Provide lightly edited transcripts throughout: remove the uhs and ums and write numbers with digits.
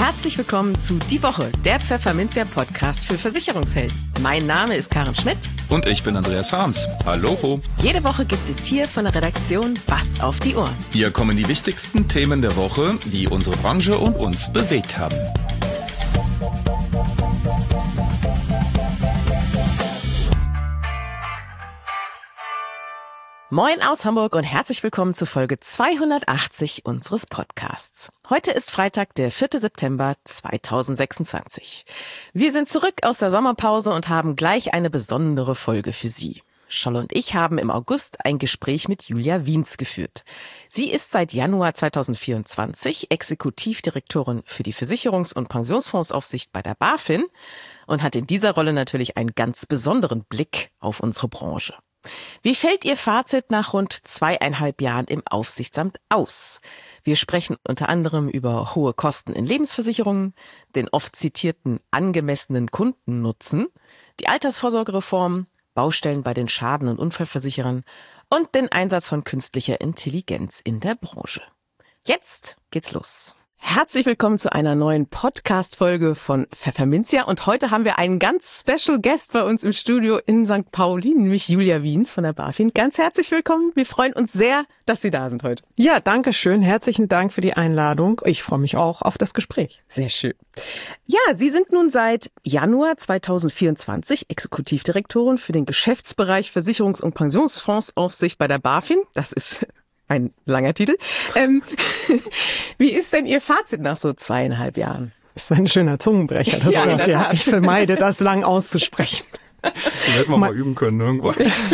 Herzlich willkommen zu Die Woche, der Pfefferminzia Podcast für Versicherungshelden. Mein Name ist Karen Schmidt. Und ich bin Andreas Harms. Hallo. Jede Woche gibt es hier von der Redaktion was auf die Ohren. Hier kommen die wichtigsten Themen der Woche, die unsere Branche und uns bewegt haben. Moin aus Hamburg und herzlich willkommen zu Folge 280 unseres Podcasts. Heute ist Freitag, der 4. September 2026. Wir sind zurück aus der Sommerpause und haben gleich eine besondere Folge für Sie. Scholl und ich haben im August ein Gespräch mit Julia Wiens geführt. Sie ist seit Januar 2024 Exekutivdirektorin für die Versicherungs- und Pensionsfondsaufsicht bei der BaFin und hat in dieser Rolle natürlich einen ganz besonderen Blick auf unsere Branche. Wie fällt Ihr Fazit nach rund 2,5 Jahren im Aufsichtsamt aus? Wir sprechen unter anderem über hohe Kosten in Lebensversicherungen, den oft zitierten angemessenen Kundennutzen, die Altersvorsorgereform, Baustellen bei den Schaden- und Unfallversicherern und den Einsatz von künstlicher Intelligenz in der Branche. Jetzt geht's los. Herzlich willkommen zu einer neuen Podcast-Folge von Pfefferminzia und heute haben wir einen ganz special Guest bei uns im Studio in St. Pauli, nämlich Julia Wiens von der BaFin. Ganz herzlich willkommen. Wir freuen uns sehr, dass Sie da sind heute. Ja, danke schön. Herzlichen Dank für die Einladung. Ich freue mich auch auf das Gespräch. Sehr schön. Ja, Sie sind nun seit Januar 2024 Exekutivdirektorin für den Geschäftsbereich Versicherungs- und Pensionsfondsaufsicht bei der BaFin. Das ist ein langer Titel. Wie ist denn Ihr Fazit nach so 2,5 Jahren? Das ist ein schöner Zungenbrecher, das ja, Wort. Ja. Ich vermeide das lang auszusprechen. Das hätten wir mal üben können irgendwo.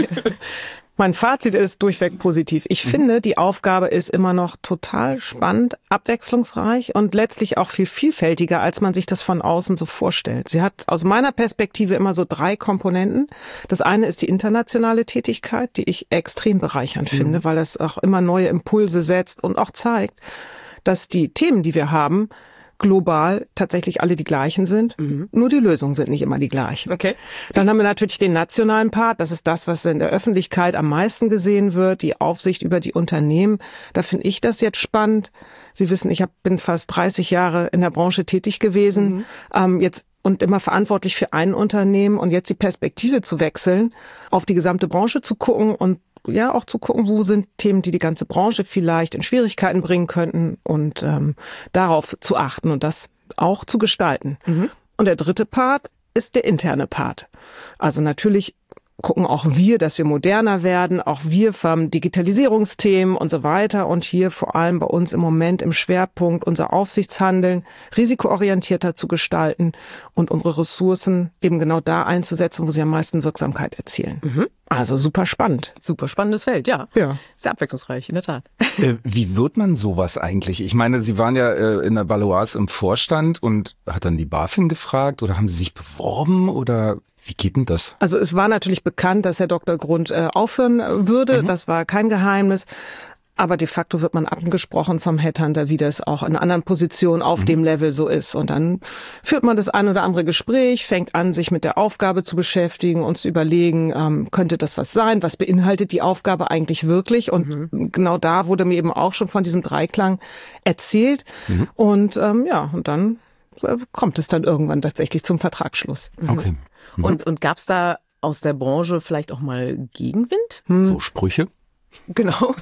Mein Fazit ist durchweg positiv. Ich finde, die Aufgabe ist immer noch total spannend, abwechslungsreich und letztlich auch viel vielfältiger, als man sich das von außen so vorstellt. Sie hat aus meiner Perspektive immer so 3 Komponenten. Das eine ist die internationale Tätigkeit, die ich extrem bereichernd finde, weil es auch immer neue Impulse setzt und auch zeigt, dass die Themen, die wir haben, global tatsächlich alle die gleichen sind. Nur die Lösungen sind nicht immer die gleichen. Okay. Dann haben wir natürlich den nationalen Part. Das ist das, was in der Öffentlichkeit am meisten gesehen wird. Die Aufsicht über die Unternehmen. Da finde ich das jetzt spannend. Sie wissen, ich bin fast 30 Jahre in der Branche tätig gewesen. Jetzt und immer verantwortlich für ein Unternehmen und jetzt die Perspektive zu wechseln, auf die gesamte Branche zu gucken und ja auch zu gucken, wo sind Themen, die die ganze Branche vielleicht in Schwierigkeiten bringen könnten und darauf zu achten und das auch zu gestalten. Und der dritte Part ist der interne Part. Also natürlich gucken auch wir, dass wir moderner werden, auch wir haben Digitalisierungsthemen und so weiter und hier vor allem bei uns im Moment im Schwerpunkt unser Aufsichtshandeln risikoorientierter zu gestalten und unsere Ressourcen eben genau da einzusetzen, wo sie am meisten Wirksamkeit erzielen. Also super spannend. Super spannendes Feld, ja. Ja. Sehr abwechslungsreich, in der Tat. Wie wird man sowas eigentlich? Ich meine, Sie waren ja in der Baloise im Vorstand und hat dann die BaFin gefragt oder haben Sie sich beworben oder wie geht denn das? Also es war natürlich bekannt, dass Herr Dr. Grund aufhören würde. Das war kein Geheimnis. Aber de facto wird man angesprochen vom Headhunter, wie das auch in anderen Positionen auf dem Level so ist. Und dann führt man das ein oder andere Gespräch, fängt an, sich mit der Aufgabe zu beschäftigen und zu überlegen, könnte das was sein? Was beinhaltet die Aufgabe eigentlich wirklich? Und genau da wurde mir eben auch schon von diesem Dreiklang erzählt. Und und dann kommt es dann irgendwann tatsächlich zum Vertragsschluss. Okay. Und gab es da aus der Branche vielleicht auch mal Gegenwind? So Sprüche? Genau.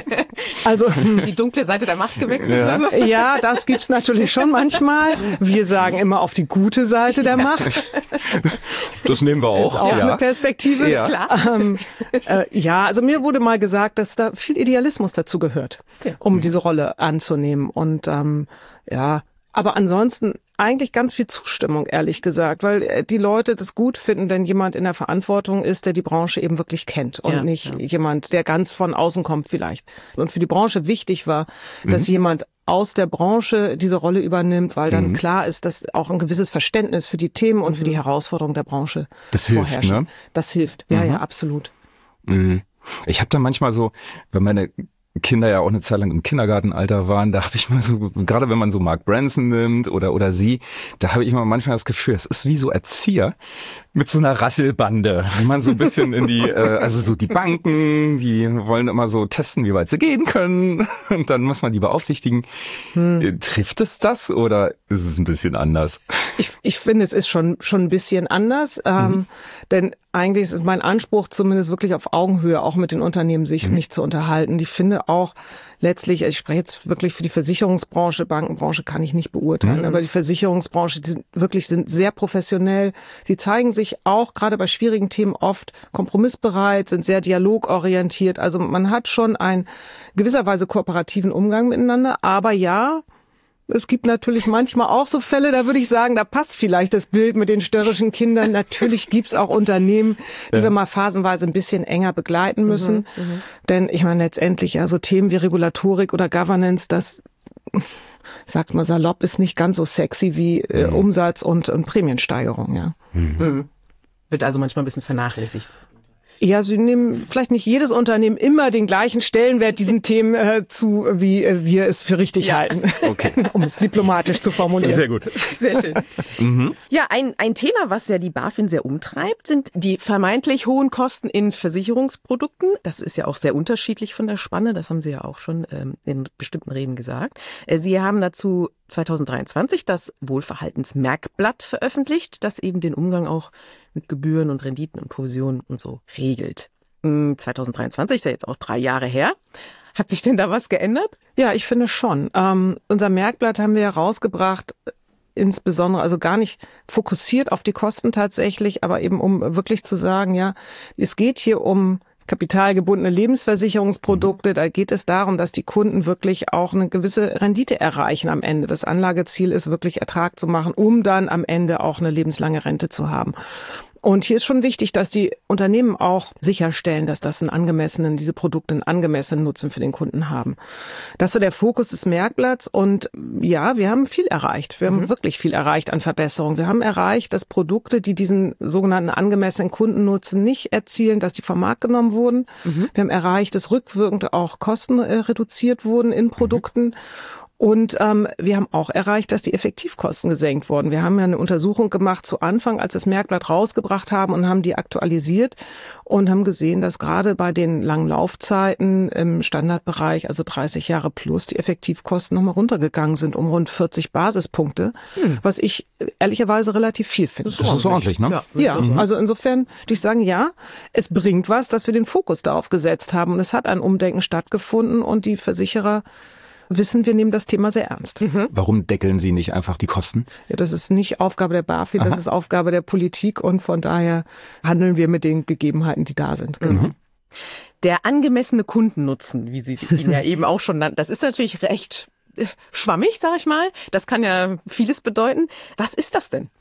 Also die dunkle Seite der Macht gewechselt. Ja, das gibt's natürlich schon manchmal. Wir sagen immer auf die gute Seite der Macht. Das nehmen wir auch. Ist auch eine Perspektive. Ja. Klar. Also mir wurde mal gesagt, dass da viel Idealismus dazu gehört, um diese Rolle anzunehmen. Und aber ansonsten eigentlich ganz viel Zustimmung, ehrlich gesagt, weil die Leute das gut finden, wenn jemand in der Verantwortung ist, der die Branche eben wirklich kennt und nicht jemand, der ganz von außen kommt vielleicht. Und für die Branche wichtig war, dass jemand aus der Branche diese Rolle übernimmt, weil dann klar ist, dass auch ein gewisses Verständnis für die Themen und für die Herausforderungen der Branche vorherrscht. Hilft, ne? Das hilft, ja, absolut. Ich habe da manchmal so, wenn meine Kinder ja auch eine Zeit lang im Kindergartenalter waren, da habe ich mal so, gerade wenn man so Mark Branson nimmt oder sie, da habe ich immer manchmal das Gefühl, das ist wie so Erzieher, mit so einer Rasselbande, wenn man so ein bisschen in die, also so die Banken, die wollen immer so testen, wie weit sie gehen können und dann muss man die beaufsichtigen. Trifft es das oder ist es ein bisschen anders? Ich finde, es ist schon ein bisschen anders, denn eigentlich ist mein Anspruch zumindest wirklich auf Augenhöhe auch mit den Unternehmen mich zu unterhalten. Ich finde auch letztlich, ich spreche jetzt wirklich für die Versicherungsbranche, Bankenbranche kann ich nicht beurteilen, aber die Versicherungsbranche, die sind sehr professionell, die zeigen sich auch gerade bei schwierigen Themen oft kompromissbereit, sind sehr dialogorientiert, also man hat schon einen gewisserweise kooperativen Umgang miteinander, aber ja, es gibt natürlich manchmal auch so Fälle, da würde ich sagen, da passt vielleicht das Bild mit den störrischen Kindern. Natürlich gibt's auch Unternehmen, die wir mal phasenweise ein bisschen enger begleiten müssen. Denn ich meine letztendlich, ja, so Themen wie Regulatorik oder Governance, das, ich sag's mal salopp, ist nicht ganz so sexy wie Umsatz und Prämiensteigerung, ja. Wird also manchmal ein bisschen vernachlässigt. Ja, sie nehmen vielleicht nicht jedes Unternehmen immer den gleichen Stellenwert diesen Themen zu, wie wir es für richtig halten. Okay. Um es diplomatisch zu formulieren. Sehr gut. Sehr schön. Ja, ein Thema, was ja die BaFin sehr umtreibt, sind die vermeintlich hohen Kosten in Versicherungsprodukten. Das ist ja auch sehr unterschiedlich von der Spanne. Das haben Sie ja auch schon in bestimmten Reden gesagt. Sie haben dazu 2023 das Wohlverhaltensmerkblatt veröffentlicht, das eben den Umgang auch mit Gebühren und Renditen und Provisionen und so regelt. 2023 ist ja jetzt auch 3 Jahre her. Hat sich denn da was geändert? Ja, ich finde schon. Unser Merkblatt haben wir ja rausgebracht, insbesondere, also gar nicht fokussiert auf die Kosten tatsächlich, aber eben um wirklich zu sagen, ja, es geht hier um kapitalgebundene Lebensversicherungsprodukte. Da geht es darum, dass die Kunden wirklich auch eine gewisse Rendite erreichen am Ende. Das Anlageziel ist wirklich Ertrag zu machen, um dann am Ende auch eine lebenslange Rente zu haben. Und hier ist schon wichtig, dass die Unternehmen auch sicherstellen, dass diese Produkte einen angemessenen Nutzen für den Kunden haben. Das war der Fokus des Merkblatts und ja, wir haben viel erreicht. Wir haben wirklich viel erreicht an Verbesserungen. Wir haben erreicht, dass Produkte, die diesen sogenannten angemessenen Kundennutzen nicht erzielen, dass die vom Markt genommen wurden. Wir haben erreicht, dass rückwirkend auch Kosten reduziert wurden in Produkten. Und wir haben auch erreicht, dass die Effektivkosten gesenkt wurden. Wir haben ja eine Untersuchung gemacht zu Anfang, als wir das Merkblatt rausgebracht haben und haben die aktualisiert und haben gesehen, dass gerade bei den langen Laufzeiten im Standardbereich, also 30 Jahre plus, die Effektivkosten nochmal runtergegangen sind um rund 40 Basispunkte, was ich ehrlicherweise relativ viel finde. Das ist ordentlich, ne? Ja, also insofern würde ich sagen, ja, es bringt was, dass wir den Fokus darauf gesetzt haben und es hat ein Umdenken stattgefunden und die Versicherer wissen, wir nehmen das Thema sehr ernst. Warum deckeln Sie nicht einfach die Kosten? Ja, das ist nicht Aufgabe der BaFin, das ist Aufgabe der Politik und von daher handeln wir mit den Gegebenheiten, die da sind. Genau. Der angemessene Kundennutzen, wie Sie ihn ja eben auch schon nannten, das ist natürlich recht schwammig, sag ich mal. Das kann ja vieles bedeuten. Was ist das denn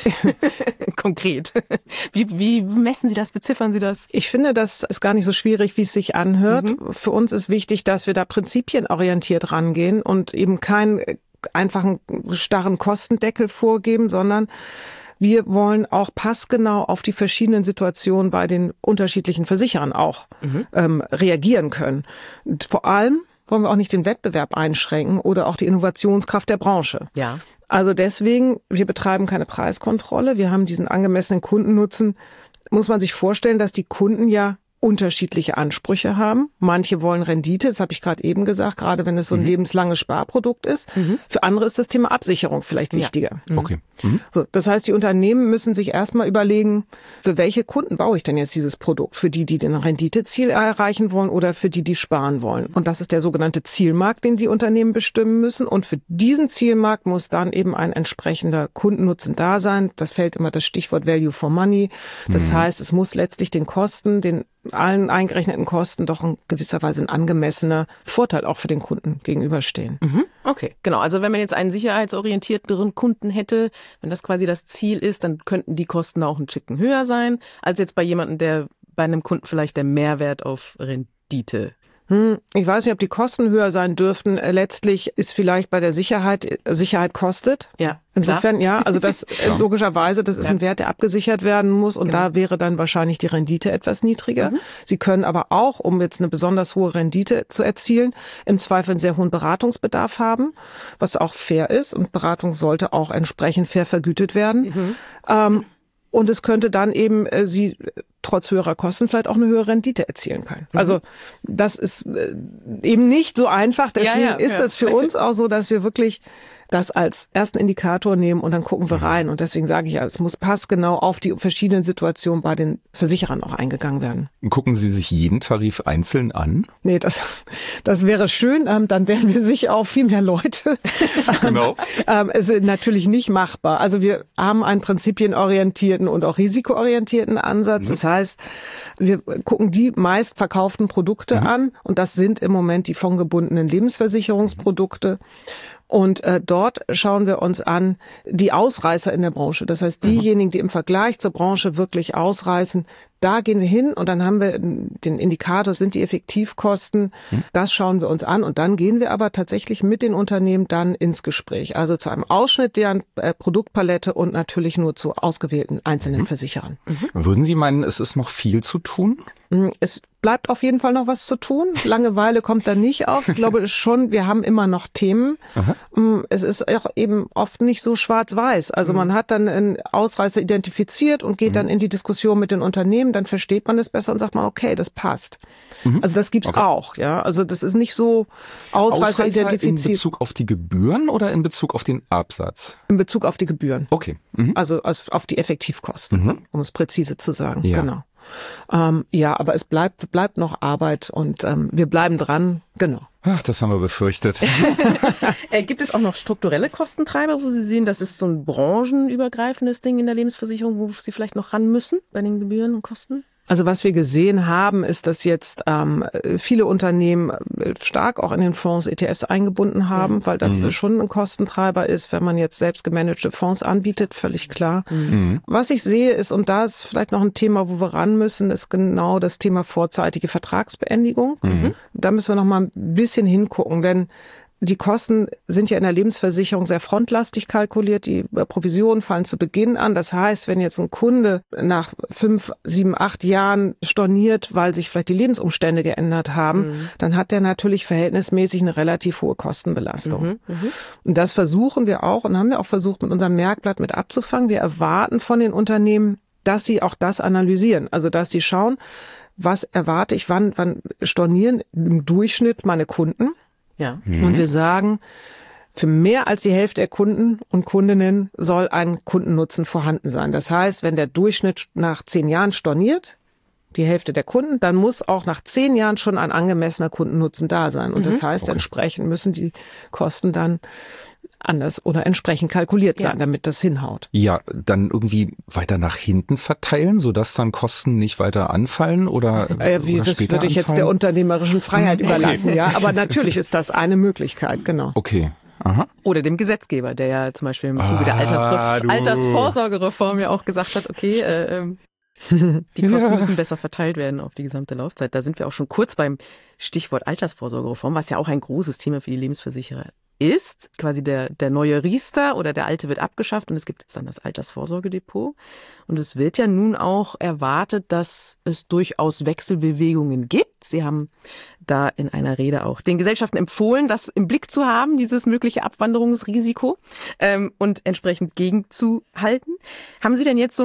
konkret? Wie messen Sie das, beziffern Sie das? Ich finde, das ist gar nicht so schwierig, wie es sich anhört. Für uns ist wichtig, dass wir da prinzipienorientiert rangehen und eben keinen einfachen starren Kostendeckel vorgeben, sondern wir wollen auch passgenau auf die verschiedenen Situationen bei den unterschiedlichen Versicherern auch reagieren können. Und vor allem wollen wir auch nicht den Wettbewerb einschränken oder auch die Innovationskraft der Branche. Ja. Also deswegen, wir betreiben keine Preiskontrolle. Wir haben diesen angemessenen Kundennutzen. Muss man sich vorstellen, dass die Kunden ja unterschiedliche Ansprüche haben. Manche wollen Rendite, das habe ich gerade eben gesagt, gerade wenn es so ein lebenslanges Sparprodukt ist. Für andere ist das Thema Absicherung vielleicht wichtiger. Okay. So, das heißt, die Unternehmen müssen sich erstmal überlegen, für welche Kunden baue ich denn jetzt dieses Produkt? Für die den Renditeziel erreichen wollen oder für die sparen wollen? Und das ist der sogenannte Zielmarkt, den die Unternehmen bestimmen müssen. Und für diesen Zielmarkt muss dann eben ein entsprechender Kundennutzen da sein. Das fällt immer das Stichwort Value for Money. Das heißt, es muss letztlich den Kosten, den allen eingerechneten Kosten doch in gewisser Weise ein angemessener Vorteil auch für den Kunden gegenüberstehen. Okay, genau. Also wenn man jetzt einen sicherheitsorientierteren Kunden hätte, wenn das quasi das Ziel ist, dann könnten die Kosten auch ein Ticken höher sein, als jetzt bei jemandem, der bei einem Kunden vielleicht der Mehrwert auf Rendite. Ich weiß nicht, ob die Kosten höher sein dürften. Letztlich ist vielleicht bei der Sicherheit kostet. Ja. Insofern, ja, also das logischerweise, das ist ein Wert, der abgesichert werden muss und da wäre dann wahrscheinlich die Rendite etwas niedriger. Sie können aber auch, um jetzt eine besonders hohe Rendite zu erzielen, im Zweifel einen sehr hohen Beratungsbedarf haben, was auch fair ist und Beratung sollte auch entsprechend fair vergütet werden. Und es könnte dann eben sie trotz höherer Kosten vielleicht auch eine höhere Rendite erzielen können. Also das ist eben nicht so einfach. Deswegen ist das für uns auch so, dass wir wirklich das als ersten Indikator nehmen und dann gucken wir rein. Und deswegen sage ich ja, es muss passgenau auf die verschiedenen Situationen bei den Versicherern auch eingegangen werden. Gucken Sie sich jeden Tarif einzeln an? Nee, das wäre schön. Dann wären wir sicher auch viel mehr Leute. Genau. Es ist natürlich nicht machbar. Also wir haben einen prinzipienorientierten und auch risikoorientierten Ansatz. Das heißt, wir gucken die meist verkauften Produkte an und das sind im Moment die fondgebundenen Lebensversicherungsprodukte. Und dort schauen wir uns an die Ausreißer in der Branche. Das heißt, diejenigen, die im Vergleich zur Branche wirklich ausreißen, da gehen wir hin und dann haben wir den Indikator, sind die Effektivkosten. Das schauen wir uns an und dann gehen wir aber tatsächlich mit den Unternehmen dann ins Gespräch. Also zu einem Ausschnitt deren Produktpalette und natürlich nur zu ausgewählten einzelnen Versicherern. Würden Sie meinen, es ist noch viel zu tun? Es bleibt auf jeden Fall noch was zu tun. Langeweile kommt da nicht auf. Ich glaube schon, wir haben immer noch Themen. Es ist auch eben oft nicht so schwarz-weiß. Also man hat dann einen Ausreißer identifiziert und geht dann in die Diskussion mit den Unternehmen. Dann versteht man es besser und sagt man, okay, das passt. Also das gibt's auch. Ja, also das ist nicht so Ausreißer identifiziert. In Bezug auf die Gebühren oder in Bezug auf den Absatz? In Bezug auf die Gebühren. Okay. Also auf die Effektivkosten, um es präzise zu sagen. Ja. Genau. Aber es bleibt noch Arbeit und wir bleiben dran, genau. Ach, das haben wir befürchtet. Gibt es auch noch strukturelle Kostentreiber, wo Sie sehen, das ist so ein branchenübergreifendes Ding in der Lebensversicherung, wo Sie vielleicht noch ran müssen bei den Gebühren und Kosten? Also was wir gesehen haben, ist, dass jetzt viele Unternehmen stark auch in den Fonds ETFs eingebunden haben, weil das schon ein Kostentreiber ist, wenn man jetzt selbst gemanagte Fonds anbietet, völlig klar. Was ich sehe ist, und da ist vielleicht noch ein Thema, wo wir ran müssen, ist genau das Thema vorzeitige Vertragsbeendigung. Da müssen wir noch mal ein bisschen hingucken, denn die Kosten sind ja in der Lebensversicherung sehr frontlastig kalkuliert. Die Provisionen fallen zu Beginn an. Das heißt, wenn jetzt ein Kunde nach 5, 7, 8 Jahren storniert, weil sich vielleicht die Lebensumstände geändert haben, dann hat der natürlich verhältnismäßig eine relativ hohe Kostenbelastung. Und das versuchen wir auch und haben wir auch versucht, mit unserem Merkblatt mit abzufangen. Wir erwarten von den Unternehmen, dass sie auch das analysieren. Also, dass sie schauen, was erwarte ich, wann stornieren im Durchschnitt meine Kunden. Ja. Und wir sagen, für mehr als die Hälfte der Kunden und Kundinnen soll ein Kundennutzen vorhanden sein. Das heißt, wenn der Durchschnitt nach 10 Jahren storniert, die Hälfte der Kunden, dann muss auch nach 10 Jahren schon ein angemessener Kundennutzen da sein. Und das heißt, entsprechend müssen die Kosten dann anders oder entsprechend kalkuliert sein, damit das hinhaut. Ja, dann irgendwie weiter nach hinten verteilen, sodass dann Kosten nicht weiter anfallen oder das würde ich jetzt der unternehmerischen Freiheit überlassen, ja. Aber natürlich ist das eine Möglichkeit, genau. Okay. Aha. Oder dem Gesetzgeber, der ja zum Beispiel im Zuge der Altersvorsorgereform ja auch gesagt hat, okay, die Kosten müssen besser verteilt werden auf die gesamte Laufzeit. Da sind wir auch schon kurz beim Stichwort Altersvorsorgereform, was ja auch ein großes Thema für die Lebensversicherer ist. Quasi der neue Riester oder der alte wird abgeschafft und es gibt jetzt dann das Altersvorsorgedepot. Und es wird ja nun auch erwartet, dass es durchaus Wechselbewegungen gibt. Sie haben da in einer Rede auch den Gesellschaften empfohlen, das im Blick zu haben, dieses mögliche Abwanderungsrisiko und entsprechend gegenzuhalten. Haben Sie denn jetzt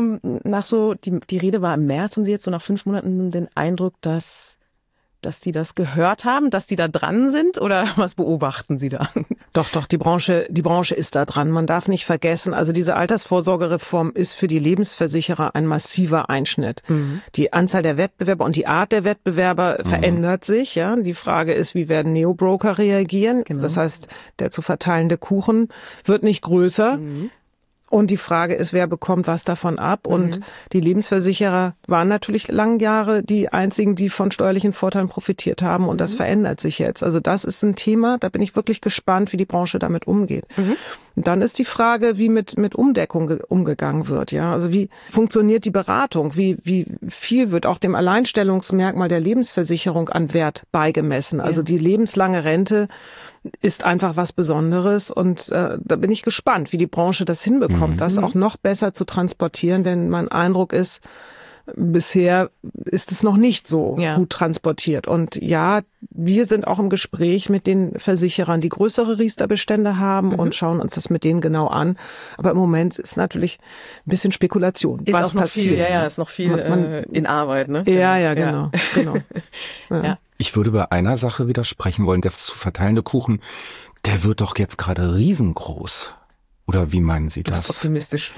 die Rede war im März, haben Sie jetzt so nach 5 Monaten den Eindruck, dass Sie das gehört haben, dass Sie da dran sind oder was beobachten Sie da? Doch, die Branche ist da dran. Man darf nicht vergessen, also diese Altersvorsorgereform ist für die Lebensversicherer ein massiver Einschnitt. Die Anzahl der Wettbewerber und die Art der Wettbewerber verändert sich. Ja, die Frage ist, wie werden Neobroker reagieren? Genau. Das heißt, der zu verteilende Kuchen wird nicht größer. Und die Frage ist, wer bekommt was davon ab? Und die Lebensversicherer waren natürlich lange Jahre die einzigen, die von steuerlichen Vorteilen profitiert haben. Und das verändert sich jetzt. Also das ist ein Thema, da bin ich wirklich gespannt, wie die Branche damit umgeht. Und dann ist die Frage, wie mit Umdeckung umgegangen wird. Ja, also wie funktioniert die Beratung? Wie viel wird auch dem Alleinstellungsmerkmal der Lebensversicherung an Wert beigemessen? Also die lebenslange Rente ist einfach was Besonderes und da bin ich gespannt, wie die Branche das hinbekommt, das auch noch besser zu transportieren, denn mein Eindruck ist, bisher ist es noch nicht so gut transportiert. Und ja, wir sind auch im Gespräch mit den Versicherern, die größere Riester-Bestände haben und schauen uns das mit denen genau an. Aber im Moment ist natürlich ein bisschen Spekulation, ist was auch noch passiert. Viel, ist noch viel in Arbeit. Ne? Ja, genau. Ja. Ich würde bei einer Sache widersprechen wollen. Der zu verteilende Kuchen, der wird doch jetzt gerade riesengroß. Oder wie meinen Sie das? Du bist optimistisch.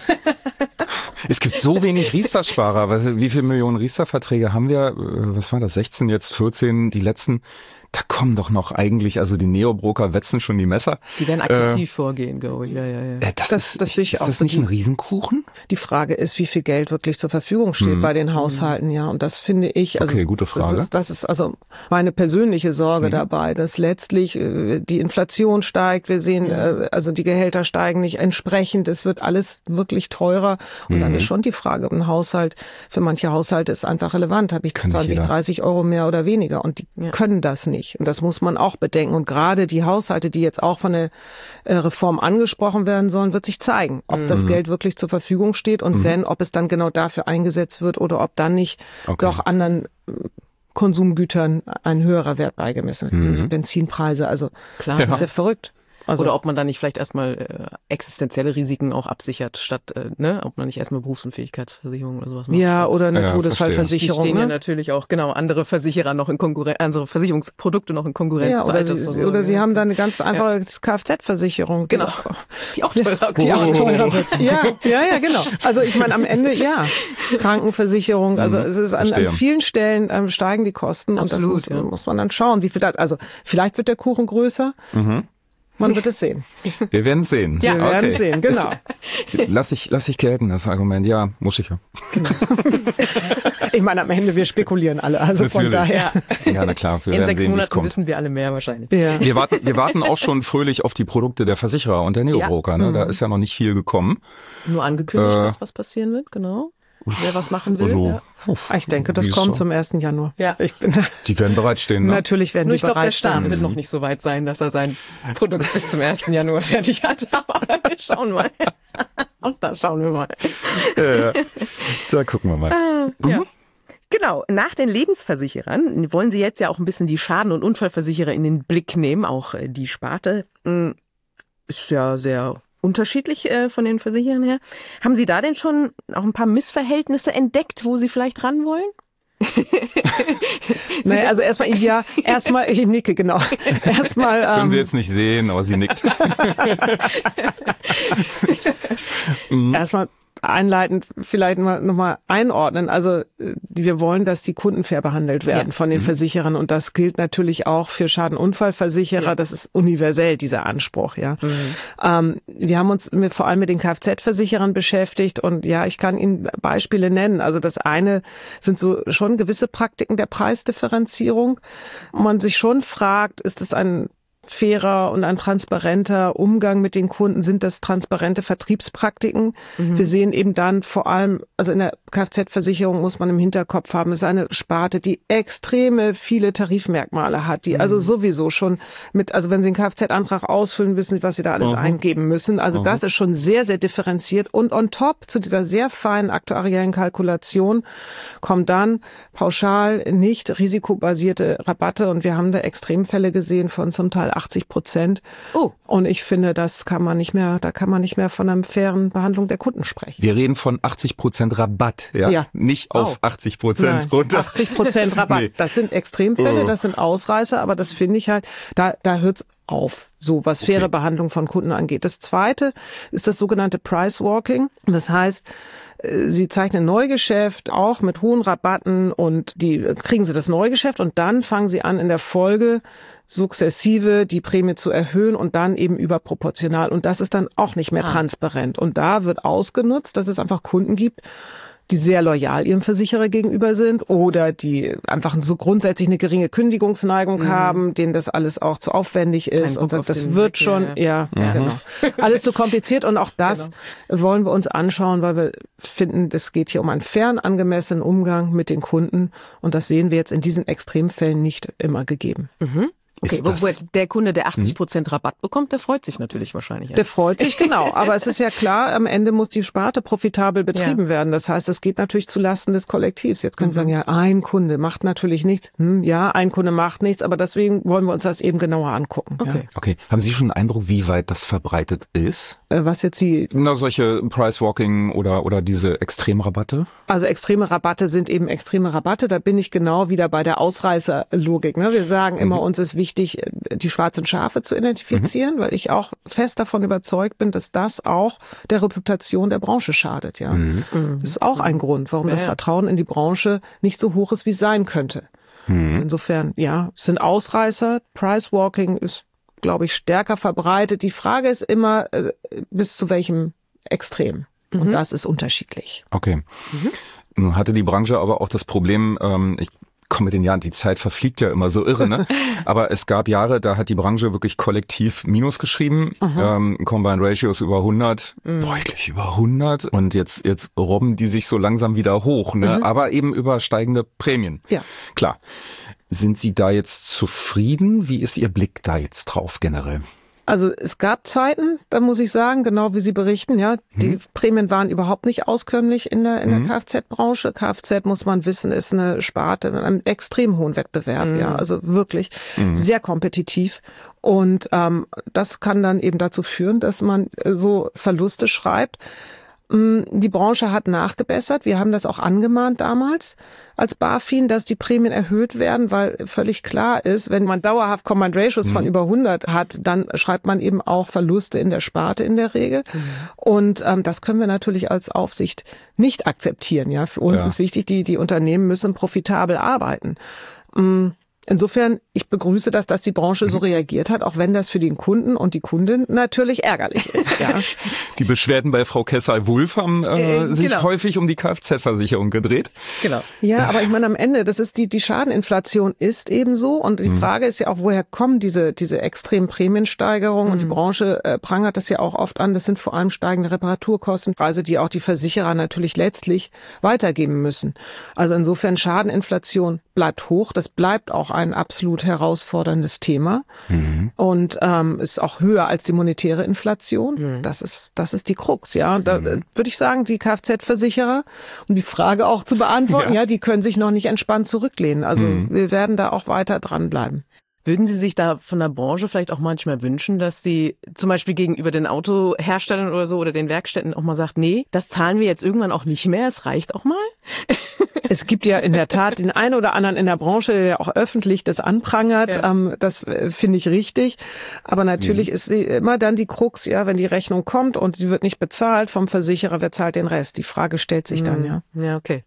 Es gibt so wenig Riester-Sparer. Wie viele Millionen Riester-Verträge haben wir? Was war das? 16, jetzt 14, die letzten. Da kommen doch noch eigentlich, also die Neobroker wetzen schon die Messer. Die werden aggressiv vorgehen, glaube ich. Ja. Das ist das nicht ein Riesenkuchen? Die Frage ist, wie viel Geld wirklich zur Verfügung steht bei den Haushalten, ja. Und das finde ich, also okay, gute Frage. Das ist also meine persönliche Sorge dabei, dass letztlich die Inflation steigt. Wir sehen, also die Gehälter steigen nicht entsprechend. Es wird alles wirklich teurer. Und dann ist schon die Frage, ein Haushalt, für manche Haushalte ist einfach relevant. Habe ich 20, 30 Euro mehr oder weniger? Und die können das nicht. Und das muss man auch bedenken. Und gerade die Haushalte, die jetzt auch von der Reform angesprochen werden sollen, wird sich zeigen, ob das Geld wirklich zur Verfügung steht und wenn, ob es dann genau dafür eingesetzt wird oder ob dann nicht doch anderen Konsumgütern ein höherer Wert beigemessen wird. Also Benzinpreise, also klar, das ist ja verrückt. Also, oder ob man dann nicht vielleicht erstmal existenzielle Risiken auch absichert, statt, ob man nicht erstmal Berufsunfähigkeitsversicherung oder sowas macht. Ja, oder eine Todesfallversicherung. Die stehen ja natürlich auch, andere Versicherer noch in Konkurrenz, andere Versicherungsprodukte noch in Konkurrenz. Ja, oder sie haben da eine ganz einfache Kfz-Versicherung. Genau. Die auch teurer wird. Ja, genau. Also ich meine, am Ende, Krankenversicherung, also es ist an vielen Stellen steigen die Kosten. Absolut, und das muss man dann schauen, wie viel das, also vielleicht wird der Kuchen größer. Man wird es sehen. Wir werden es sehen. Ja, wir werden es sehen, genau. Lass ich gelten, das Argument. Ja, muss ich ja. Genau. Ich meine, am Ende, wir spekulieren alle, also natürlich. Von daher. Ja, na klar. In 6 Monaten wissen wir alle mehr wahrscheinlich. Ja. Wir warten auch schon fröhlich auf die Produkte der Versicherer und der Neobroker. Ne? Da ist ja noch nicht viel gekommen. Nur angekündigt, dass was passieren wird, genau. Wer was machen will. Also, Ich denke, das kommt zum 1. Januar. Ja. Die werden bereitstehen. Ne? Natürlich werden die bereitstehen. Ich glaube, der Staat wird noch nicht so weit sein, dass er sein Produkt bis zum 1. Januar fertig hat. Aber wir schauen mal. Und da schauen wir mal. Ja. Da gucken wir mal. Ja. Genau, nach den Lebensversicherern wollen Sie jetzt ja auch ein bisschen die Schaden- und Unfallversicherer in den Blick nehmen. Auch die Sparte ist ja sehr unterschiedlich von den Versicherern her. Haben Sie da denn schon auch ein paar Missverhältnisse entdeckt, wo Sie vielleicht ran wollen? Naja, also erstmal, ich nicke, genau. Erstmal. Können Sie jetzt nicht sehen, aber sie nickt. Erstmal einleitend vielleicht nochmal einordnen. Also wir wollen, dass die Kunden fair behandelt werden von den Versicherern und das gilt natürlich auch für Schadenunfallversicherer. Ja. Das ist universell, dieser Anspruch. Ja. Wir haben uns vor allem mit den Kfz-Versicherern beschäftigt und ich kann Ihnen Beispiele nennen. Also das eine sind so schon gewisse Praktiken der Preisdifferenzierung. Man sich schon fragt, ist es ein fairer und ein transparenter Umgang mit den Kunden? Sind das transparente Vertriebspraktiken? Wir sehen eben dann vor allem, also in der Kfz-Versicherung muss man im Hinterkopf haben, es ist eine Sparte, die extreme viele Tarifmerkmale hat, die also sowieso schon also wenn Sie einen Kfz-Antrag ausfüllen, wissen Sie, was Sie da alles eingeben müssen. Also das ist schon sehr, sehr differenziert und on top zu dieser sehr feinen aktuariellen Kalkulation kommen dann pauschal nicht risikobasierte Rabatte und wir haben da Extremfälle gesehen von zum Teil 80%. Oh. Und ich finde, da kann man nicht mehr von einer fairen Behandlung der Kunden sprechen. Wir reden von 80% Rabatt, ja? Nicht auf 80% runter. 80% Rabatt. Nee. Das sind Extremfälle, das sind Ausreißer, aber das finde ich halt, da hört's auf, so was faire Behandlung von Kunden angeht. Das zweite ist das sogenannte Price Walking. Das heißt, Sie zeichnen Neugeschäft auch mit hohen Rabatten und kriegen Sie das Neugeschäft und dann fangen Sie an in der Folge sukzessive die Prämie zu erhöhen und dann eben überproportional und das ist dann auch nicht mehr transparent und da wird ausgenutzt, dass es einfach Kunden gibt, die sehr loyal ihrem Versicherer gegenüber sind oder die einfach so grundsätzlich eine geringe Kündigungsneigung haben, denen das alles auch zu aufwendig ist und sagt, das wird schon, genau. Alles zu kompliziert und auch das wollen wir uns anschauen, weil wir finden, es geht hier um einen fairen, angemessenen Umgang mit den Kunden und das sehen wir jetzt in diesen Extremfällen nicht immer gegeben. Okay, wobei der Kunde, der 80% Rabatt bekommt, der freut sich natürlich wahrscheinlich. Der freut sich, genau. Aber es ist ja klar, am Ende muss die Sparte profitabel betrieben werden. Das heißt, es geht natürlich zulasten des Kollektivs. Jetzt können Sie sagen, ja, ein Kunde macht natürlich nichts. Ja, ein Kunde macht nichts, aber deswegen wollen wir uns das eben genauer angucken. Okay. Haben Sie schon einen Eindruck, wie weit das verbreitet ist? Was jetzt solche Price-Walking oder diese Extremrabatte? Also extreme Rabatte sind eben extreme Rabatte. Da bin ich genau wieder bei der Ausreißerlogik. Wir sagen immer, uns ist wichtig, die schwarzen Schafe zu identifizieren, weil ich auch fest davon überzeugt bin, dass das auch der Reputation der Branche schadet. Ja, das ist auch ein Grund, warum das Vertrauen in die Branche nicht so hoch ist, wie es sein könnte. Insofern, ja, es sind Ausreißer. Price-Walking ist, glaube ich, stärker verbreitet. Die Frage ist immer, bis zu welchem Extrem. Und das ist unterschiedlich. Okay. Nun hatte die Branche aber auch das Problem, ich komme mit den Jahren, die Zeit verfliegt ja immer so irre, ne? Aber es gab Jahre, da hat die Branche wirklich kollektiv Minus geschrieben. Combined Ratios über 100, deutlich über 100. Und jetzt robben die sich so langsam wieder hoch, ne? Aber eben über steigende Prämien. Ja. Klar. Sind Sie da jetzt zufrieden? Wie ist Ihr Blick da jetzt drauf generell? Also es gab Zeiten, da muss ich sagen, genau wie Sie berichten, ja, die Prämien waren überhaupt nicht auskömmlich in der Kfz-Branche. Kfz, muss man wissen, ist eine Sparte mit einem extrem hohen Wettbewerb, ja, also wirklich sehr kompetitiv. Und das kann dann eben dazu führen, dass man so Verluste schreibt. Die Branche hat nachgebessert. Wir haben das auch angemahnt damals als BaFin, dass die Prämien erhöht werden, weil völlig klar ist, wenn man dauerhaft Combined Ratios von über 100 hat, dann schreibt man eben auch Verluste in der Sparte in der Regel. Und das können wir natürlich als Aufsicht nicht akzeptieren. Ja, für uns ist wichtig, die Unternehmen müssen profitabel arbeiten. Insofern, ich begrüße das, dass die Branche so reagiert hat, auch wenn das für den Kunden und die Kundin natürlich ärgerlich ist. Ja. Die Beschwerden bei Frau Kessel-Wulff haben sich häufig um die Kfz-Versicherung gedreht. Genau. Ja, aber ich meine, am Ende, das ist die Schadeninflation ist eben so. Und die Frage ist ja auch, woher kommen diese extremen Prämiensteigerungen? Und die Branche prangert das ja auch oft an. Das sind vor allem steigende Reparaturkostenpreise, die auch die Versicherer natürlich letztlich weitergeben müssen. Also insofern, Schadeninflation bleibt hoch. Das bleibt auch ein absolut herausforderndes Thema und ist auch höher als die monetäre Inflation. Das ist die Krux, ja. Da würde ich sagen, die Kfz-Versicherer, um die Frage auch zu beantworten, ja, die können sich noch nicht entspannt zurücklehnen. Also wir werden da auch weiter dranbleiben. Würden Sie sich da von der Branche vielleicht auch manchmal wünschen, dass sie zum Beispiel gegenüber den Autoherstellern oder so oder den Werkstätten auch mal sagt, nee, das zahlen wir jetzt irgendwann auch nicht mehr, es reicht auch mal? Es gibt ja in der Tat den einen oder anderen in der Branche, der auch öffentlich das anprangert. Ja. Das finde ich richtig. Aber natürlich ist immer dann die Krux, ja, wenn die Rechnung kommt und sie wird nicht bezahlt vom Versicherer, wer zahlt den Rest? Die Frage stellt sich dann, ja. Ja, okay.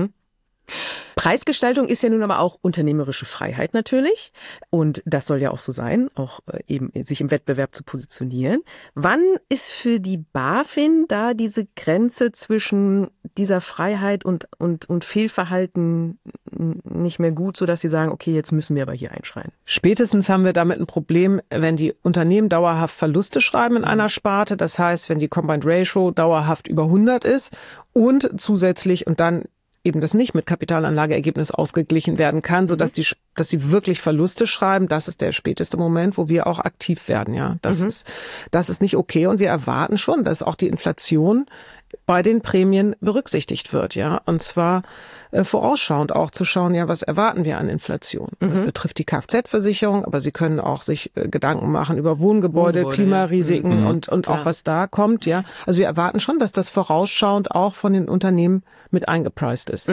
Preisgestaltung ist ja nun aber auch unternehmerische Freiheit natürlich. Und das soll ja auch so sein, auch eben sich im Wettbewerb zu positionieren. Wann ist für die BaFin da diese Grenze zwischen dieser Freiheit und Fehlverhalten nicht mehr gut, sodass Sie sagen, okay, jetzt müssen wir aber hier einschreien? Spätestens haben wir damit ein Problem, wenn die Unternehmen dauerhaft Verluste schreiben in einer Sparte. Das heißt, wenn die Combined Ratio dauerhaft über 100 ist und zusätzlich und dann eben das nicht mit Kapitalanlageergebnis ausgeglichen werden kann, so dass sie wirklich Verluste schreiben. Das ist der späteste Moment, wo wir auch aktiv werden, ja. Das ist nicht okay und wir erwarten schon, dass auch die Inflation bei den Prämien berücksichtigt wird, ja. Und zwar vorausschauend auch zu schauen, ja, was erwarten wir an Inflation? Das betrifft die Kfz-Versicherung, aber Sie können auch sich Gedanken machen über Wohngebäude, Klimarisiken und auch was da kommt, ja. Also wir erwarten schon, dass das vorausschauend auch von den Unternehmen mit eingepreist ist.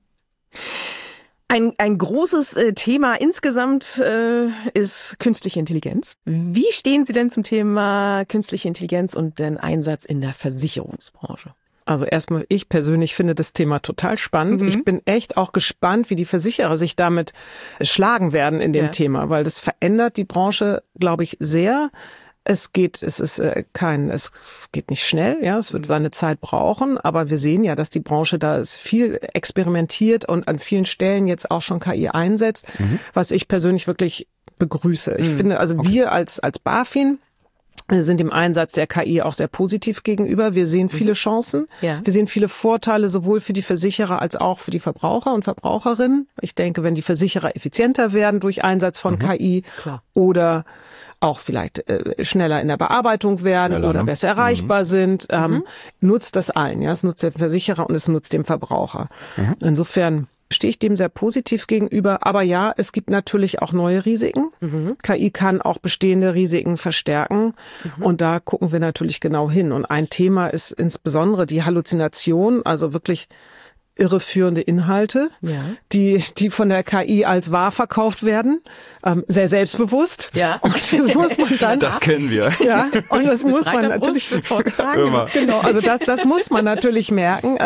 Ein großes Thema insgesamt ist künstliche Intelligenz. Wie stehen Sie denn zum Thema künstliche Intelligenz und den Einsatz in der Versicherungsbranche? Also erstmal, ich persönlich finde das Thema total spannend. Ich bin echt auch gespannt, wie die Versicherer sich damit schlagen werden in dem Thema, weil das verändert die Branche, glaube ich, sehr. Es geht nicht schnell, ja, es wird seine Zeit brauchen, aber wir sehen ja, dass die Branche da viel experimentiert und an vielen Stellen jetzt auch schon KI einsetzt, was ich persönlich wirklich begrüße. Ich finde, also wir als BaFin Wir sind dem Einsatz der KI auch sehr positiv gegenüber. Wir sehen viele Chancen. Ja. Wir sehen viele Vorteile sowohl für die Versicherer als auch für die Verbraucher und Verbraucherinnen. Ich denke, wenn die Versicherer effizienter werden durch Einsatz von KI Klar. oder auch vielleicht schneller in der Bearbeitung werden oder besser erreichbar sind, nutzt das allen. Ja, es nutzt dem Versicherer und es nutzt dem Verbraucher. Insofern stehe ich dem sehr positiv gegenüber. Aber ja, es gibt natürlich auch neue Risiken. KI kann auch bestehende Risiken verstärken. Und da gucken wir natürlich genau hin. Und ein Thema ist insbesondere die Halluzination, also wirklich irreführende Inhalte, die von der KI als wahr verkauft werden, sehr selbstbewusst. Ja. Und das muss man dann. Das kennen wir. Ja. Und das muss man natürlich. Immer. Genau. Also das muss man natürlich merken.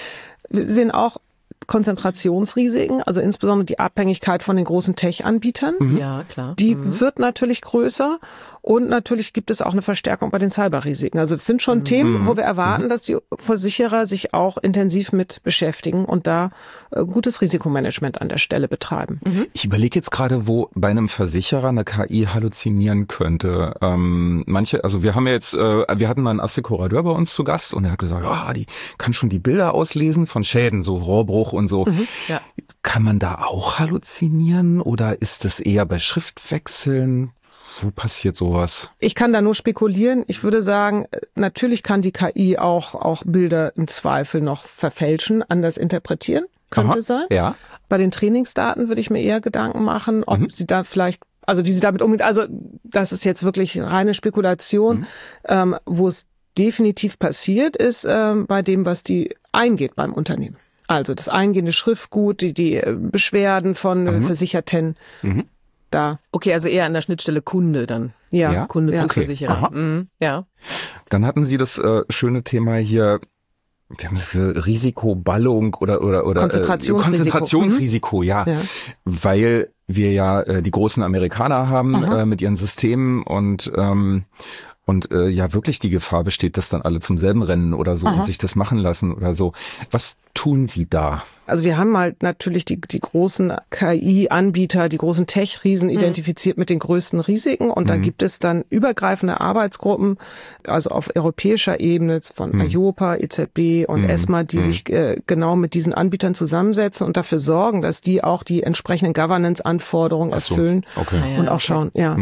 Wir sehen auch Konzentrationsrisiken, also insbesondere die Abhängigkeit von den großen Tech-Anbietern. Ja, klar. Die wird natürlich größer und natürlich gibt es auch eine Verstärkung bei den Cyberrisiken. Also das sind schon Themen, wo wir erwarten, dass die Versicherer sich auch intensiv mit beschäftigen und da gutes Risikomanagement an der Stelle betreiben. Ich überlege jetzt gerade, wo bei einem Versicherer eine KI halluzinieren könnte. Also wir hatten mal einen Assekurateur bei uns zu Gast und er hat gesagt, ja, die kann schon die Bilder auslesen von Schäden, so Rohrbruch und so. Ja. Kann man da auch halluzinieren oder ist es eher bei Schriftwechseln? Wo passiert sowas? Ich kann da nur spekulieren. Ich würde sagen, natürlich kann die KI auch Bilder im Zweifel noch verfälschen, anders interpretieren, könnte sein. Ja. Bei den Trainingsdaten würde ich mir eher Gedanken machen, ob sie da vielleicht, also wie sie damit umgeht. Also das ist jetzt wirklich reine Spekulation. Wo es definitiv passiert, ist bei dem, was die eingeht beim Unternehmen. Also das eingehende Schriftgut, die Beschwerden von Versicherten. Da. Okay, also eher an der Schnittstelle Kunde dann. Ja. Kunde zu Okay. Versicherer. Ja. Dann hatten Sie das schöne Thema hier, wir haben es Risikoballung oder Konzentrationsrisiko, ja. Weil wir ja die großen Amerikaner haben mit ihren Systemen und ja wirklich die Gefahr besteht, dass dann alle zum selben rennen oder so und sich das machen lassen oder so. Was tun Sie da? Also wir haben halt natürlich die großen KI-Anbieter, die großen Tech-Riesen identifiziert mit den größten Risiken und da gibt es dann übergreifende Arbeitsgruppen, also auf europäischer Ebene von EIOPA, EZB und ESMA, die sich genau mit diesen Anbietern zusammensetzen und dafür sorgen, dass die auch die entsprechenden Governance-Anforderungen erfüllen und auch schauen. Ja.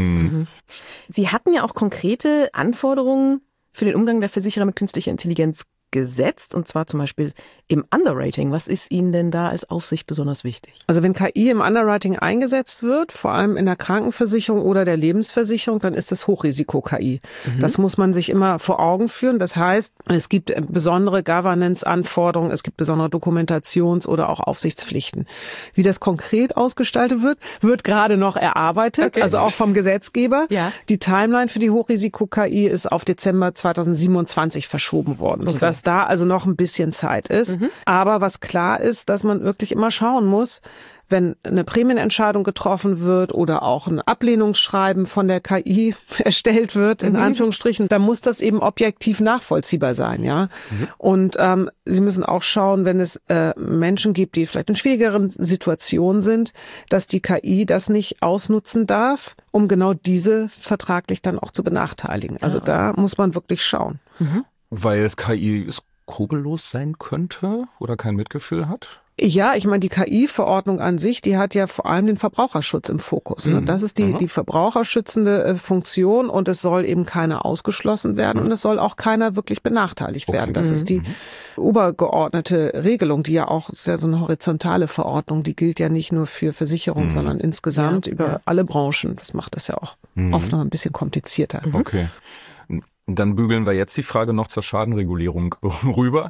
Sie hatten ja auch konkrete Anforderungen für den Umgang der Versicherer mit künstlicher Intelligenz gesetzt, und zwar zum Beispiel im Underwriting. Was ist Ihnen denn da als Aufsicht besonders wichtig? Also wenn KI im Underwriting eingesetzt wird, vor allem in der Krankenversicherung oder der Lebensversicherung, dann ist das Hochrisiko-KI. Das muss man sich immer vor Augen führen. Das heißt, es gibt besondere Governance-Anforderungen, es gibt besondere Dokumentations- oder auch Aufsichtspflichten. Wie das konkret ausgestaltet wird gerade noch erarbeitet, also auch vom Gesetzgeber. Ja. Die Timeline für die Hochrisiko-KI ist auf Dezember 2027 verschoben worden, sodass da also noch ein bisschen Zeit ist. Aber was klar ist, dass man wirklich immer schauen muss, wenn eine Prämienentscheidung getroffen wird oder auch ein Ablehnungsschreiben von der KI erstellt wird, in Anführungsstrichen, dann muss das eben objektiv nachvollziehbar sein, ja. Und Sie müssen auch schauen, wenn es Menschen gibt, die vielleicht in schwierigeren Situationen sind, dass die KI das nicht ausnutzen darf, um genau diese vertraglich dann auch zu benachteiligen. Also da muss man wirklich schauen. Weil es KI skrupellos sein könnte oder kein Mitgefühl hat? Ja, ich meine, die KI-Verordnung an sich, die hat ja vor allem den Verbraucherschutz im Fokus. Ne? Das ist die verbraucherschützende Funktion und es soll eben keiner ausgeschlossen werden und es soll auch keiner wirklich benachteiligt werden. Das ist die obergeordnete Regelung, die ja auch, ist ja so eine horizontale Verordnung, die gilt ja nicht nur für Versicherungen, sondern insgesamt über alle Branchen. Das macht es ja auch oft noch ein bisschen komplizierter. Okay. Dann bügeln wir jetzt die Frage noch zur Schadenregulierung rüber.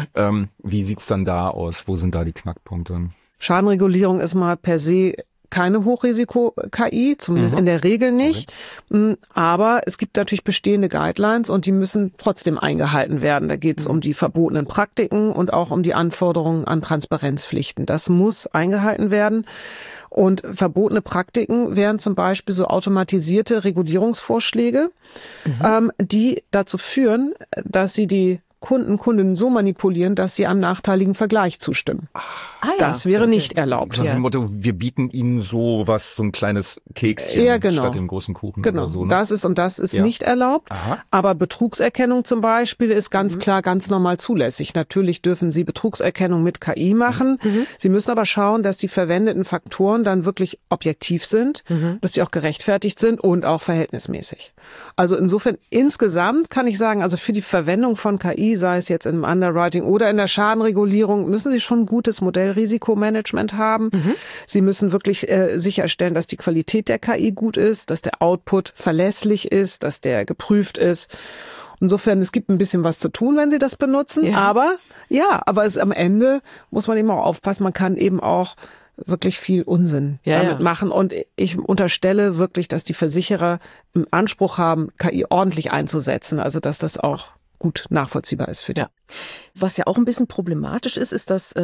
Wie sieht's dann da aus? Wo sind da die Knackpunkte? Schadenregulierung ist mal per se keine Hochrisiko-KI, zumindest in der Regel nicht. Aber es gibt natürlich bestehende Guidelines und die müssen trotzdem eingehalten werden. Da geht es um die verbotenen Praktiken und auch um die Anforderungen an Transparenzpflichten. Das muss eingehalten werden. Und verbotene Praktiken wären zum Beispiel so automatisierte Regulierungsvorschläge, die dazu führen, dass sie die Kundinnen so manipulieren, dass sie einem nachteiligen Vergleich zustimmen. Das wäre nicht erlaubt. Nach dem Motto, wir bieten Ihnen so ein kleines Kekschen statt dem großen Kuchen oder so. Ne? Das ist nicht erlaubt. Aha. Aber Betrugserkennung zum Beispiel ist ganz klar, ganz normal zulässig. Natürlich dürfen Sie Betrugserkennung mit KI machen. Sie müssen aber schauen, dass die verwendeten Faktoren dann wirklich objektiv sind, dass sie auch gerechtfertigt sind und auch verhältnismäßig. Also insofern insgesamt kann ich sagen, also für die Verwendung von KI, sei es jetzt im Underwriting oder in der Schadenregulierung, müssen Sie schon ein gutes Modellrisikomanagement haben. Sie müssen wirklich sicherstellen, dass die Qualität der KI gut ist, dass der Output verlässlich ist, dass der geprüft ist. Insofern, es gibt ein bisschen was zu tun, wenn Sie das benutzen. Aber am Ende muss man eben auch aufpassen, man kann eben auch wirklich viel Unsinn damit machen. Und ich unterstelle wirklich, dass die Versicherer im Anspruch haben, KI ordentlich einzusetzen. Also, dass das auch gut nachvollziehbar ist für die. Ja. Was ja auch ein bisschen problematisch ist, dass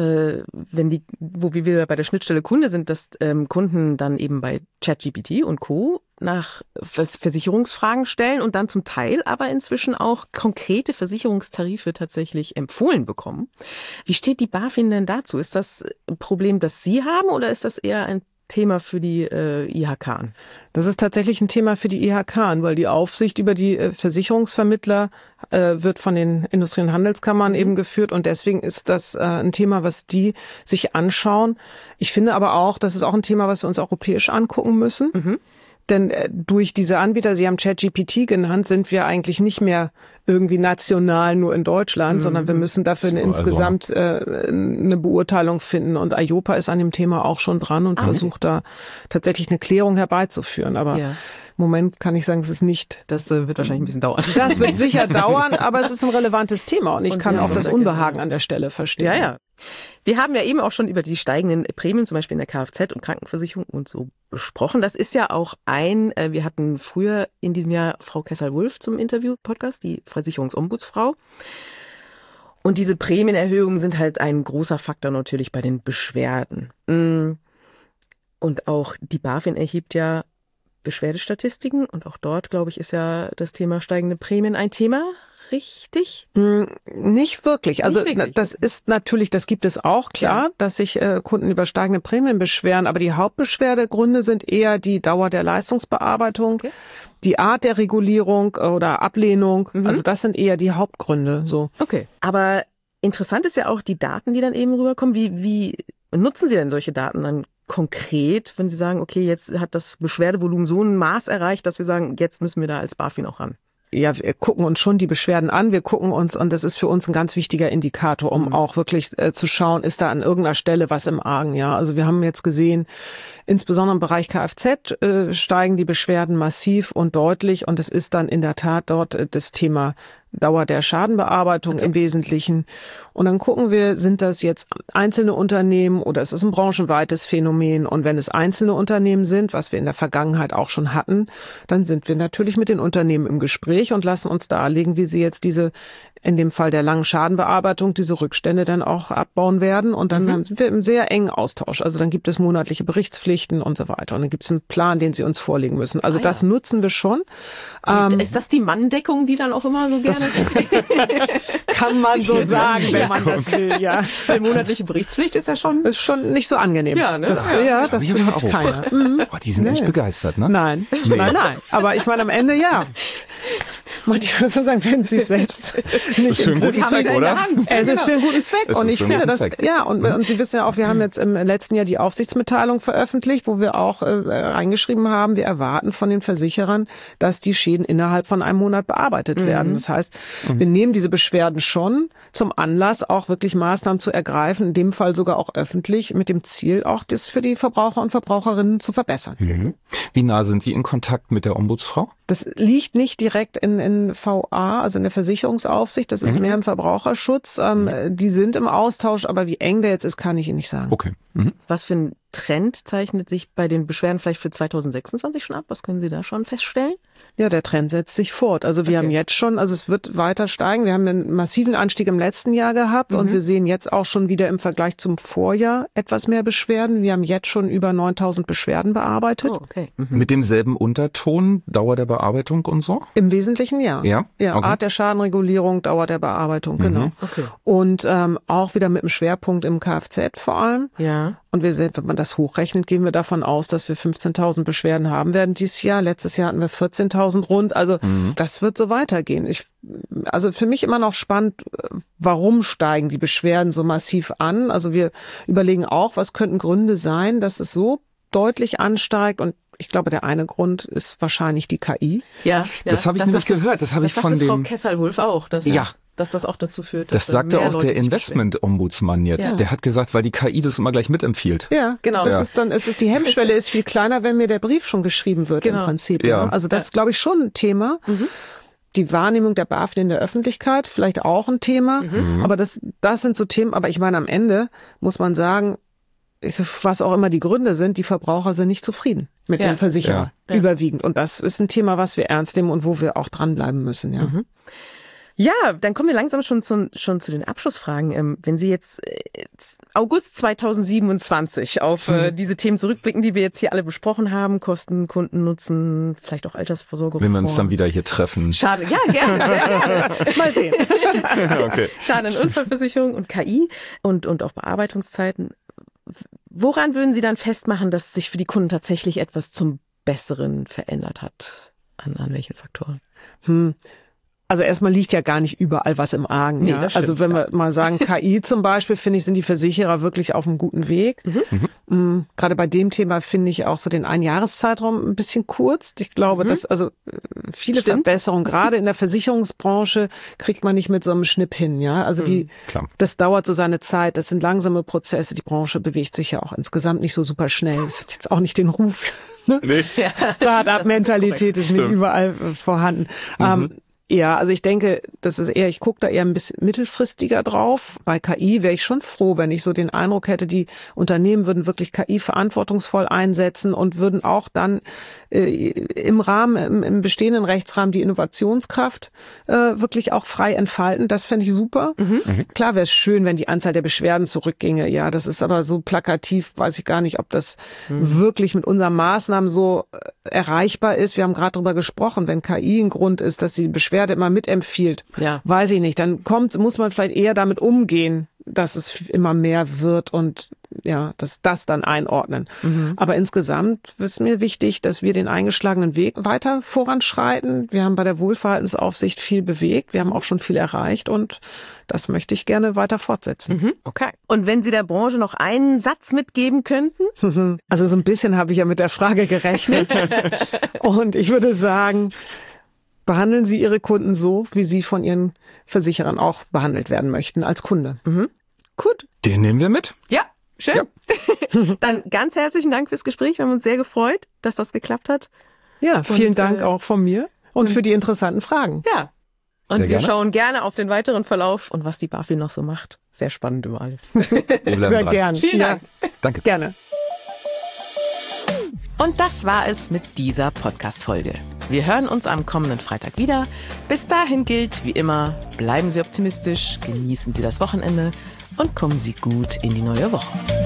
wie wir bei der Schnittstelle Kunde sind, dass Kunden dann eben bei ChatGPT und Co. nach Versicherungsfragen stellen und dann zum Teil aber inzwischen auch konkrete Versicherungstarife tatsächlich empfohlen bekommen. Wie steht die BaFin denn dazu? Ist das ein Problem, das Sie haben, oder ist das eher ein Thema für die IHK? Das ist tatsächlich ein Thema für die IHK, weil die Aufsicht über die Versicherungsvermittler wird von den Industrie- und Handelskammern eben geführt, und deswegen ist das ein Thema, was die sich anschauen. Ich finde aber auch, das ist auch ein Thema, was wir uns europäisch angucken müssen. Denn durch diese Anbieter, Sie haben ChatGPT genannt, sind wir eigentlich nicht mehr irgendwie national nur in Deutschland, sondern wir müssen dafür insgesamt eine Beurteilung finden. Und EIOPA ist an dem Thema auch schon dran und versucht da tatsächlich eine Klärung herbeizuführen. Aber im Moment kann ich sagen, es ist nicht. Das wird wahrscheinlich ein bisschen dauern. Das wird sicher dauern, aber es ist ein relevantes Thema und ich kann auch das Unbehagen an der Stelle verstehen. Ja. Wir haben ja eben auch schon über die steigenden Prämien, zum Beispiel in der Kfz- und Krankenversicherung und so besprochen. Das ist ja auch wir hatten früher in diesem Jahr Frau Kessel-Wulff zum Interview-Podcast, die Versicherungsombudsfrau. Und diese Prämienerhöhungen sind halt ein großer Faktor natürlich bei den Beschwerden. Und auch die BaFin erhebt ja Beschwerdestatistiken, und auch dort, glaube ich, ist ja das Thema steigende Prämien ein Thema. Richtig? Nicht wirklich. Also das ist natürlich, das gibt es auch, klar, dass sich Kunden über steigende Prämien beschweren, aber die Hauptbeschwerdegründe sind eher die Dauer der Leistungsbearbeitung, die Art der Regulierung oder Ablehnung. Also das sind eher die Hauptgründe. So. Okay. Aber interessant ist ja auch die Daten, die dann eben rüberkommen. Wie nutzen Sie denn solche Daten dann konkret, wenn Sie sagen, okay, jetzt hat das Beschwerdevolumen so ein Maß erreicht, dass wir sagen, jetzt müssen wir da als BaFin auch ran? Ja, wir gucken uns schon die Beschwerden an. Wir gucken uns, und das ist für uns ein ganz wichtiger Indikator, um auch wirklich zu schauen, ist da an irgendeiner Stelle was im Argen. Ja, also wir haben jetzt gesehen, insbesondere im Bereich Kfz steigen die Beschwerden massiv und deutlich, und es ist dann in der Tat dort das Thema Dauer der Schadenbearbeitung im Wesentlichen. Und dann gucken wir, sind das jetzt einzelne Unternehmen oder ist es ein branchenweites Phänomen? Und wenn es einzelne Unternehmen sind, was wir in der Vergangenheit auch schon hatten, dann sind wir natürlich mit den Unternehmen im Gespräch und lassen uns darlegen, wie sie jetzt in dem Fall der langen Schadenbearbeitung, diese Rückstände dann auch abbauen werden. Und dann sind wir im sehr engen Austausch. Also dann gibt es monatliche Berichtspflichten und so weiter. Und dann gibt es einen Plan, den sie uns vorlegen müssen. Also das nutzen wir schon. Ist das die Manndeckung, die dann auch immer so gerne? Kann man so sagen, wenn man das will, ja. Weil monatliche Berichtspflicht ist ja schon... Ist schon nicht so angenehm. Ja, ne? Das findet keiner. Boah, die sind echt begeistert, ne? Nein. Aber ich meine, am Ende, manchmal muss man sagen, wenn sie es selbst nicht ist für einen guten Zweck, oder? Es ist für einen guten Zweck. Und ich finde das, und Sie wissen ja auch, wir haben jetzt im letzten Jahr die Aufsichtsmitteilung veröffentlicht, wo wir auch eingeschrieben haben, wir erwarten von den Versicherern, dass die Schäden innerhalb von einem Monat bearbeitet werden. Das heißt, wir nehmen diese Beschwerden schon zum Anlass, auch wirklich Maßnahmen zu ergreifen, in dem Fall sogar auch öffentlich, mit dem Ziel, auch das für die Verbraucher und Verbraucherinnen zu verbessern. Wie nah sind Sie in Kontakt mit der Ombudsfrau? Das liegt nicht direkt in VA, also in der Versicherungsaufsicht, das ist mehr im Verbraucherschutz. Die sind im Austausch, aber wie eng der jetzt ist, kann ich Ihnen nicht sagen. Okay. Was für ein Trend zeichnet sich bei den Beschwerden vielleicht für 2026 schon ab? Was können Sie da schon feststellen? Ja, der Trend setzt sich fort. Also wir haben jetzt schon, also es wird weiter steigen. Wir haben einen massiven Anstieg im letzten Jahr gehabt und wir sehen jetzt auch schon wieder im Vergleich zum Vorjahr etwas mehr Beschwerden. Wir haben jetzt schon über 9.000 Beschwerden bearbeitet. Oh, okay. Mit demselben Unterton, Dauer der Bearbeitung und so? Im Wesentlichen ja. Ja? Ja, Okay. Art der Schadenregulierung, Dauer der Bearbeitung, genau. Okay. Und auch wieder mit einem Schwerpunkt im Kfz vor allem. Ja. Und wir sehen, wenn man das hochrechnet, gehen wir davon aus, dass wir 15.000 Beschwerden haben werden dieses Jahr. Letztes Jahr hatten wir 14.000 rund. Also das wird so weitergehen. Also für mich immer noch spannend, warum steigen die Beschwerden so massiv an? Also wir überlegen auch, was könnten Gründe sein, dass es so deutlich ansteigt. Und ich glaube, der eine Grund ist wahrscheinlich die KI. Ja, Das habe ich nämlich gehört. Das habe ich von Frau dem... Kessel-Wulff auch. Dass das auch dazu führt, dass Das sagte mehr auch Leute der sich Investment-Ombudsmann jetzt. Ja. Der hat gesagt, weil die KI das immer gleich mitempfiehlt. Ja, Genau. Das Ja. ist dann, die Hemmschwelle ist viel kleiner, wenn mir der Brief schon geschrieben wird Genau. im Prinzip. Ja. Ne? Also das ist, glaube ich, schon ein Thema. Die Wahrnehmung der BaFin in der Öffentlichkeit, vielleicht auch ein Thema. Aber das sind so Themen. Aber ich meine, am Ende muss man sagen, was auch immer die Gründe sind, die Verbraucher sind nicht zufrieden mit dem Versicherer. Ja. Überwiegend. Und das ist ein Thema, was wir ernst nehmen und wo wir auch dranbleiben müssen. Ja. Ja, dann kommen wir langsam schon zu den Abschlussfragen. Wenn Sie jetzt August 2027 auf diese Themen zurückblicken, die wir jetzt hier alle besprochen haben, Kosten, Kundennutzen, vielleicht auch Altersvorsorge. Wenn wir uns dann wieder hier treffen. Schade, ja, gerne, sehr gerne. Mal sehen. Okay. Schaden- und Unfallversicherung und KI und auch Bearbeitungszeiten. Woran würden Sie dann festmachen, dass sich für die Kunden tatsächlich etwas zum Besseren verändert hat? An welchen Faktoren? Also erstmal liegt ja gar nicht überall was im Argen. Nee, Ja? das stimmt, Also wenn wir mal sagen, KI zum Beispiel, finde ich, sind die Versicherer wirklich auf einem guten Weg. Gerade bei dem Thema finde ich auch so den Einjahreszeitraum ein bisschen kurz. Ich glaube, dass also viele Verbesserungen, gerade in der Versicherungsbranche, kriegt man nicht mit so einem Schnipp hin. Ja, also Klar. das dauert so seine Zeit. Das sind langsame Prozesse. Die Branche bewegt sich ja auch insgesamt nicht so super schnell. Das hat jetzt auch nicht den Ruf. Ne? Nee. Start-up-Mentalität ist nicht Stimmt. überall vorhanden. Ja, also ich denke, das ist eher, ich gucke da eher ein bisschen mittelfristiger drauf. Bei KI wäre ich schon froh, wenn ich so den Eindruck hätte, die Unternehmen würden wirklich KI verantwortungsvoll einsetzen und würden auch dann im Rahmen, im bestehenden Rechtsrahmen die Innovationskraft wirklich auch frei entfalten. Das fände ich super. Klar wäre es schön, wenn die Anzahl der Beschwerden zurückginge. Ja, das ist aber so plakativ, weiß ich gar nicht, ob das wirklich mit unseren Maßnahmen so erreichbar ist. Wir haben gerade darüber gesprochen, wenn KI ein Grund ist, dass die Beschwerde immer mitempfiehlt, weiß ich nicht. Dann muss man vielleicht eher damit umgehen, dass es immer mehr wird und ja, das dann einordnen. Aber insgesamt ist mir wichtig, dass wir den eingeschlagenen Weg weiter voranschreiten. Wir haben bei der Wohlverhaltensaufsicht viel bewegt. Wir haben auch schon viel erreicht und das möchte ich gerne weiter fortsetzen. Okay. Und wenn Sie der Branche noch einen Satz mitgeben könnten? Also so ein bisschen habe ich ja mit der Frage gerechnet. Und ich würde sagen, behandeln Sie Ihre Kunden so, wie Sie von Ihren Versicherern auch behandelt werden möchten als Kunde. Gut. Den nehmen wir mit. Ja, schön. Ja. Dann ganz herzlichen Dank fürs Gespräch. Wir haben uns sehr gefreut, dass das geklappt hat. Ja, vielen Dank auch von mir und für die interessanten Fragen. Ja. Und Sehr wir gerne. schauen gerne auf den weiteren Verlauf und was die BaFin noch so macht. Sehr spannend über alles. Wir bleiben Sehr dran. gern. Vielen Dank. Danke. Gerne. Und das war es mit dieser Podcast-Folge. Wir hören uns am kommenden Freitag wieder. Bis dahin gilt, wie immer, bleiben Sie optimistisch, genießen Sie das Wochenende und kommen Sie gut in die neue Woche.